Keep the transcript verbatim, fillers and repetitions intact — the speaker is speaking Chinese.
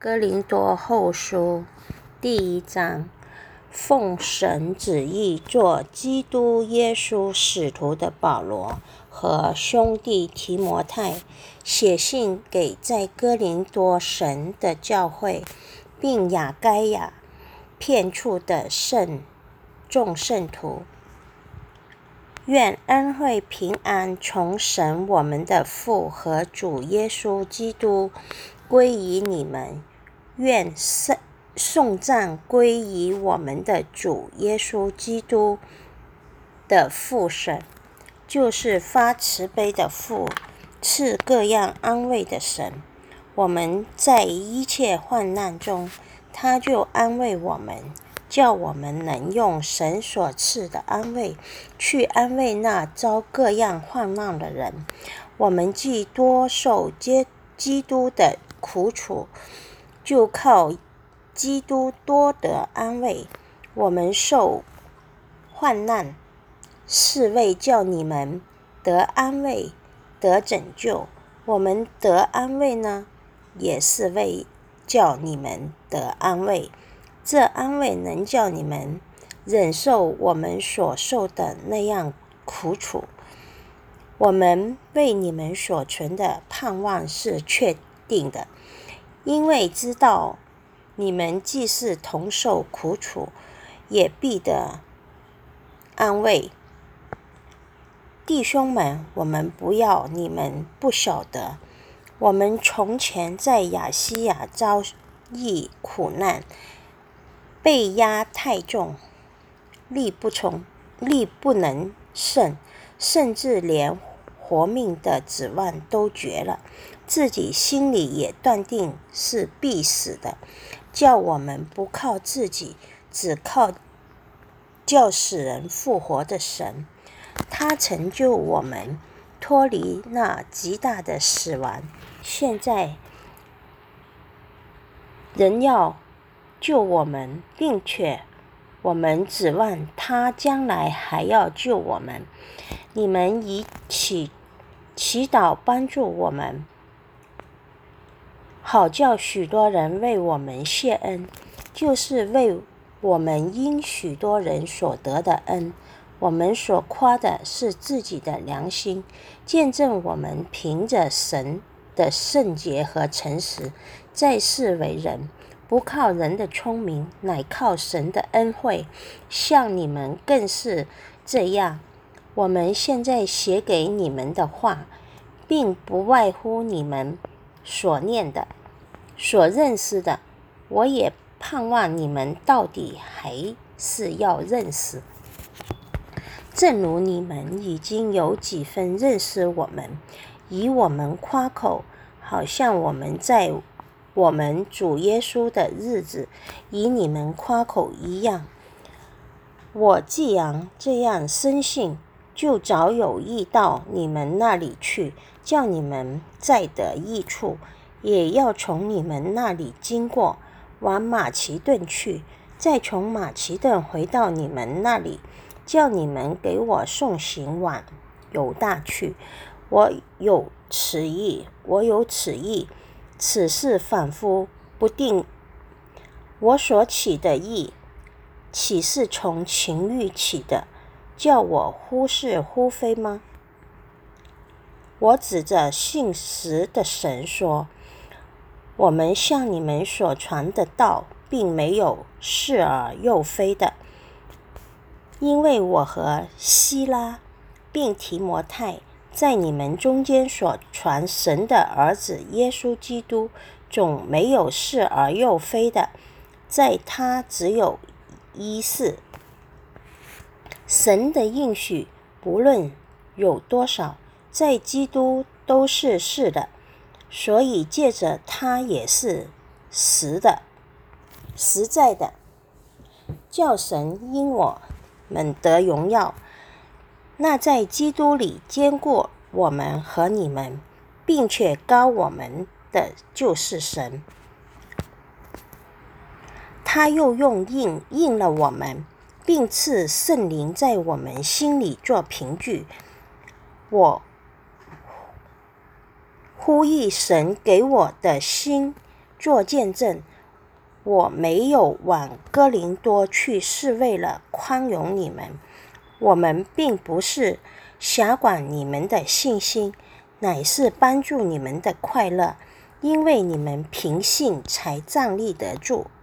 哥林多后书第一章，奉神旨意做基督耶稣使徒的保罗和兄弟提摩太，写信给在哥林多神的教会，并亚该亚遍处的圣众圣徒。愿恩惠平安从神我们的父和主耶稣基督归于你们。愿颂赞归于我们的主耶稣基督的父神，就是发慈悲的父，赐各样安慰的神。我们在一切患难中，他就安慰我们，叫我们能用神所赐的安慰去安慰那遭各样患难的人。我们既多受基督的苦楚，就靠基督多得安慰。我们受患难，是为叫你们得安慰，得拯救。我们得安慰呢，也是为叫你们得安慰。这安慰能叫你们忍受我们所受的那样苦楚。我们为你们所存的盼望是确定的，因为知道你们既是同受苦楚，也必得安慰。弟兄们，我们不要你们不晓得，我们从前在亚西亚遭遇苦难，被压太重，力不从力不能胜，甚至连活命的指望都绝了，自己心里也断定是必死的。叫我们不靠自己，只靠叫使人复活的神。他成就我们，脱离那极大的死亡，现在仍要救我们，并且我们指望他将来还要救我们。你们一起祈祷帮助我们，好叫许多人为我们谢恩，就是为我们因许多人所得的恩。我们所夸的是自己的良心，见证我们凭着神的圣洁和诚实，在世为人，不靠人的聪明，乃靠神的恩惠。像你们更是这样。我们现在写给你们的话，并不外乎你们所念的、所认识的。我也盼望你们到底还是要认识。正如你们已经有几分认识我们，以我们夸口，好像我们在我们主耶稣的日子以你们夸口一样。我既然这样深信，就早有意到你们那里去，叫你们再得益处，也要从你们那里经过，往马其顿去，再从马其顿回到你们那里，叫你们给我送行往犹大去。我有此意，我有此意，此事反复不定。我所起的意，岂是从情欲起的，叫我忽是忽非吗？我指着信实的神说，我们向你们所传的道，并没有是而又非的。因为我和希拉并提摩太在你们中间所传神的儿子耶稣基督，总没有是而又非的，在他只有一是。神的应许不论有多少，在基督都是是的，所以借着他也是实的、实在的，叫神因我们得荣耀。那在基督里坚固我们和你们，并且膏我们的就是神。他又用印印了我们，并赐圣灵在我们心里做凭据。我呼吁神给我的心做见证，我没有往哥林多去，是为了宽容你们。我们并不是辖管你们的信心，乃是帮助你们的快乐，因为你们凭信才站立得住。